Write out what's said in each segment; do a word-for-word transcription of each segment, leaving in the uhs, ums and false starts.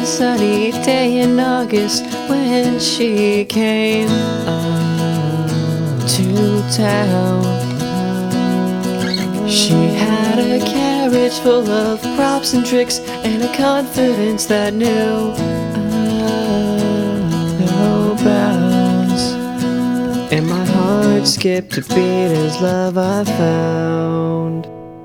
sunny day in August when she came uh, to town. She had a carriage full of props and tricks and a confidence that knew uh, no bounds. And my heart skipped a beat as love I found.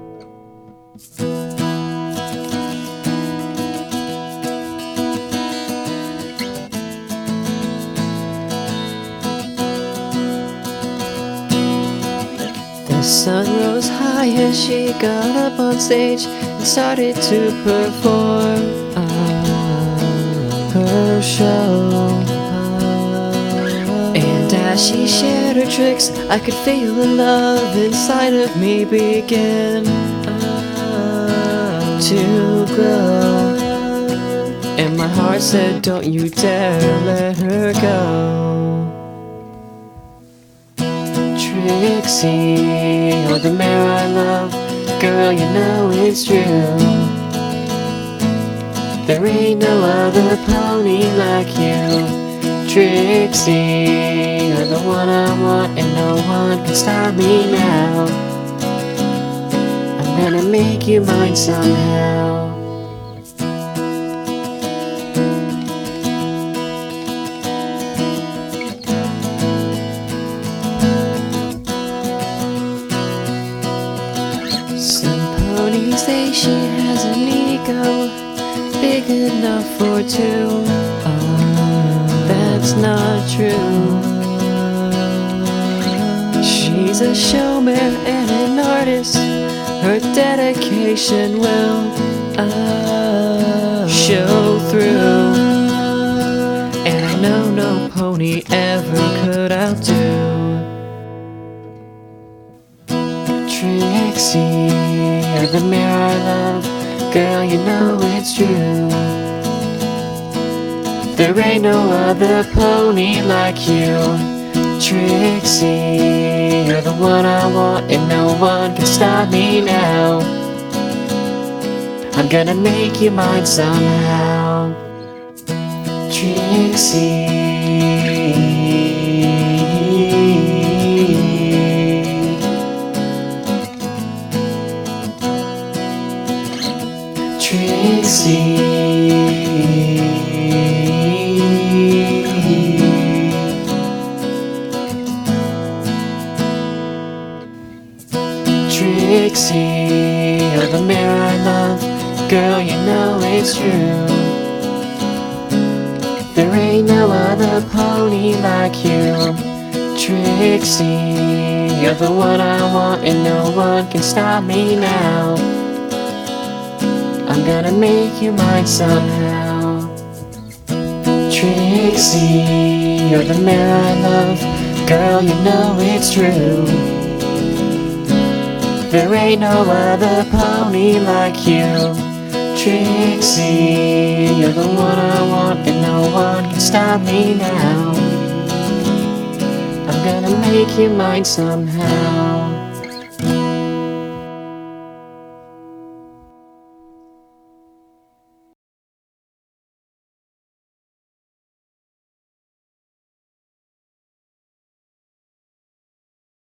The sun rose high as she got up on stage and started to perform uh, her show. And as she shared her tricks, I could feel the love inside of me begin uh, to grow. And my heart said, don't you dare let her go. Trixie, you're the mare I love. Girl, you know it's true. There ain't no other pony like you. Trixie, you're the one I want, and no one can stop me now. I'm gonna make you mine somehow. Some ponies say she has an ego big enough for two. Uh, that's not true. She's a showman and an artist. Her dedication will uh, show through. And I know no pony ever could outdo Trixie, you're the mare I love. Girl, you know it's true. There ain't no other pony like you. Trixie, you're the one I want, and no one can stop me now. I'm gonna make you mine somehow. Trixie, Trixie, Trixie, you're the mare I love. Girl, you know it's true. There ain't no other pony like you. Trixie, you're the one I want, and no one can stop me now. I'm gonna make you mine somehow. Trixie, you're the mare I love. Girl, you know it's true. There ain't no other pony like you. Trixie, you're the one I want, and no one can stop me now. I'm gonna make you mine somehow.